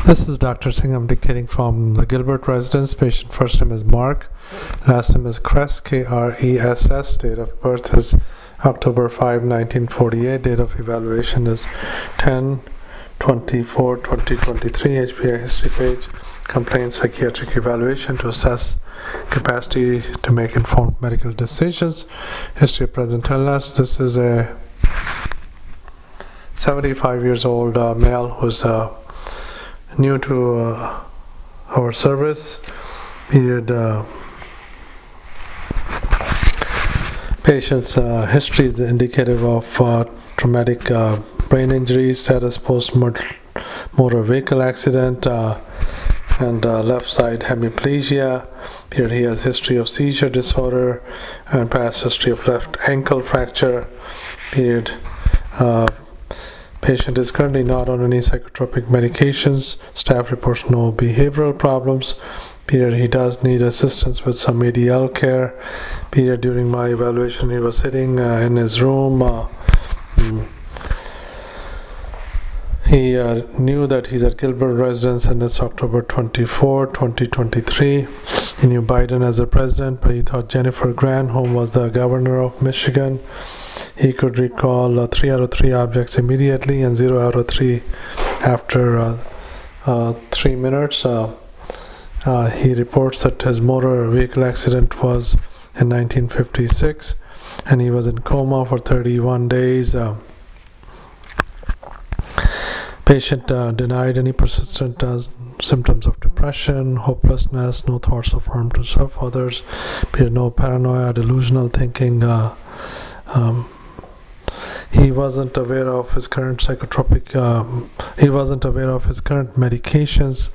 This is Dr. Singh. I'm dictating from the Gilbert residence. Patient first name is Mark. Last name is Kress, K-R-E-S-S. Date of birth is October 5, 1948. Date of evaluation is 10/24/2023. HPI history page. Complaint psychiatric evaluation to assess capacity to make informed medical decisions. History of present illness. This is a 75 years old male who's new to our service. Patient's history is indicative of traumatic brain injury, status post-motor vehicle accident, and left side hemiplegia. Here he has history of seizure disorder and past history of left ankle fracture. Patient is currently not on any psychotropic medications. Staff reports no behavioral problems. He does need assistance with some ADL care. During my evaluation, he was sitting in his room. He knew that he's at Gilbert residence and it's October 24, 2023. He knew Biden as the president, but he thought Jennifer Granholm was the governor of Michigan. He could recall 3 out of 3 objects immediately and 0 out of 3 after 3 minutes. He reports that his motor vehicle accident was in 1956 and he was in coma for 31 days. Patient denied any persistent symptoms of depression, hopelessness, no thoughts of harm to self, others, no paranoia, delusional thinking. He wasn't aware of his current psychotropic, he wasn't aware of his current medications.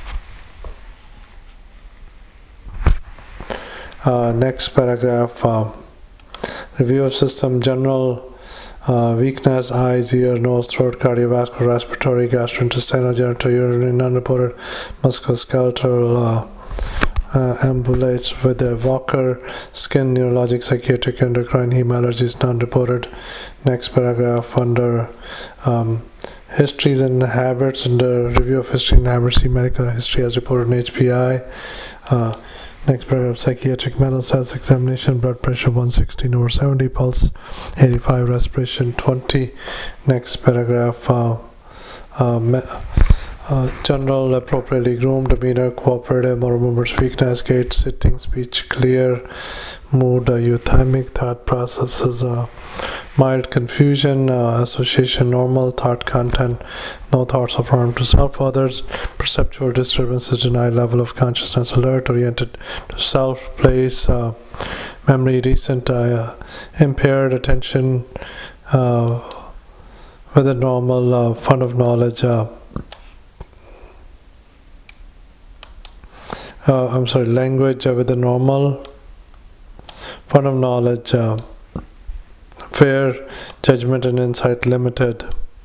Next paragraph, review of system, general weakness, eyes, ear, nose, throat, cardiovascular, respiratory, gastrointestinal, genitourinary, unreported musculoskeletal ambulates with a walker, skin, neurologic, psychiatric, endocrine, heme allergies, non-reported. Next paragraph under histories and habits, under review of history and habits, medical history as reported in HPI. Next paragraph, psychiatric mental status examination, blood pressure 116/70, pulse 85, respiration 20. Next paragraph, general appropriately groomed, demeanor cooperative, motor movements, weakness, gait, sitting, speech clear, mood euthymic, thought processes mild, confusion, association normal, thought content no thoughts of harm to self, others, perceptual disturbances, denied level of consciousness, alert, oriented to self, place, memory recent, impaired attention, whether normal, fund of knowledge, language with a normal, fund of knowledge, fair, judgment and insight limited.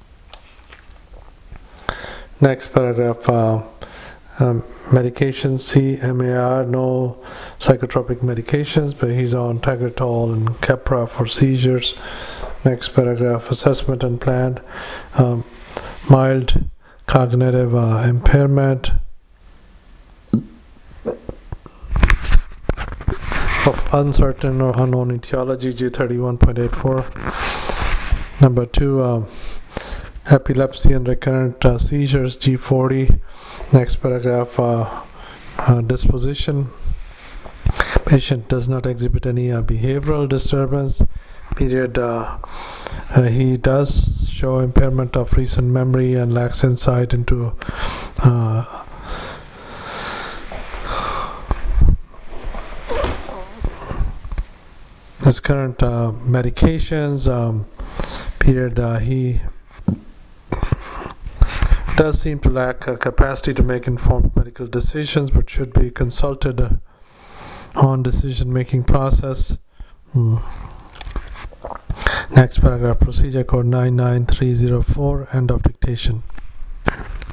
Next paragraph, medication CMAR, no psychotropic medications, but he's on Tegretol and Keppra for seizures. Next paragraph, assessment and plan, mild cognitive impairment of uncertain or unknown etiology, G31.84. Number 2, epilepsy and recurrent seizures, G40. Next paragraph, disposition. Patient does not exhibit any behavioral disturbance. He does show impairment of recent memory and lacks insight into his current medications. He does seem to lack a capacity to make informed medical decisions, but should be consulted on decision-making process. Next paragraph, procedure code 99304, end of dictation.